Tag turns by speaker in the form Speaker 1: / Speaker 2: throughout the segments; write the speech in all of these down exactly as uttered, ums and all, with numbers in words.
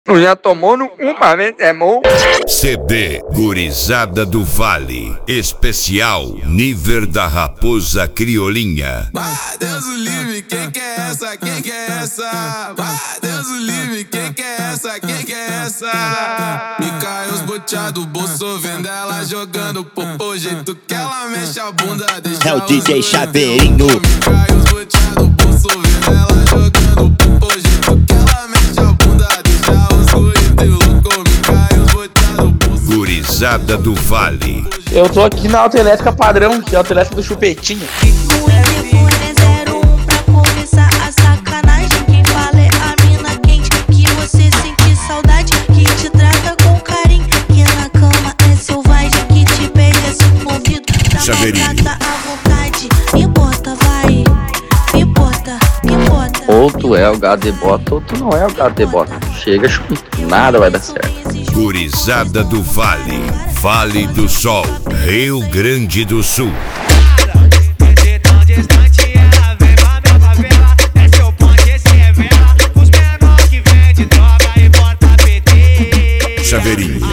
Speaker 1: Tu já tomou no cu pra ver se é bom?
Speaker 2: C D Gurizada do Vale, especial Nível da Raposa Criolinha.
Speaker 3: Bah, Deus o livre, quem que é essa? Quem que é essa? Bah, Deus o livre, quem que é essa? Quem que é essa? Me caiu os boteados, bolso vendo ela jogando popô, jeito que ela mexe a bunda, deixa
Speaker 4: é o D J Chaveirinho.
Speaker 3: Me caiu os boteados, bolso vendo ela jogando popô, jeito que ela mexe a bunda, deixa os doidos loucos. Me caiu os boteados, bolso.
Speaker 2: Gurizada do Vale.
Speaker 5: Eu tô aqui na autoelétrica padrão, que é a autoelétrica do Chupetinho.
Speaker 6: O telefone é zero um pra começar a sacanagem. Quem fala é a mina quente, que você sente saudade, que te trata com carinho, que na cama é selvagem, que te pede assim no ouvido,
Speaker 2: Chaveirinho.
Speaker 6: me trata à vontade. Me bota, vai, me bota, me bota.
Speaker 5: Ou tu é o gato de bota, ou tu não é o gato de bota. Chega junto, nada vai dar certo.
Speaker 2: Gurizada do Vale, Vale do Sol, Rio Grande do Sul. Chaveirinho.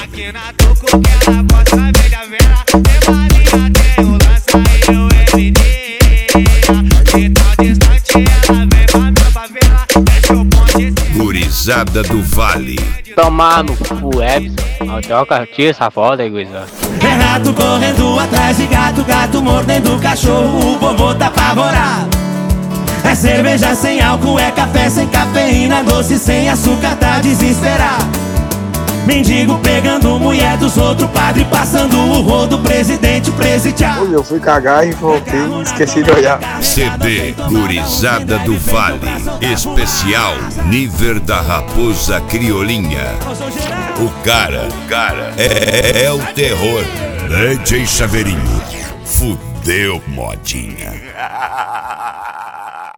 Speaker 2: Gurizada do Vale.
Speaker 7: Tomar no cu, Epson. Não troca, tira essa foda aí, gurizada.
Speaker 4: É rato correndo atrás de gato, gato mordendo cachorro, o vovô tá apavorado. É cerveja sem álcool, é café sem cafeína, doce sem açúcar, tá desesperado. Mendigo pegando mulher dos outros, padre passando o rodo, presidente, presidiário.
Speaker 1: Oi, eu fui cagar e voltei e esqueci de olhar.
Speaker 2: C D Gurizada do Vale, especial Nível da Raposa Criolinha. O cara, cara, é, é o terror. D J Chaveirinho, fudeu modinha.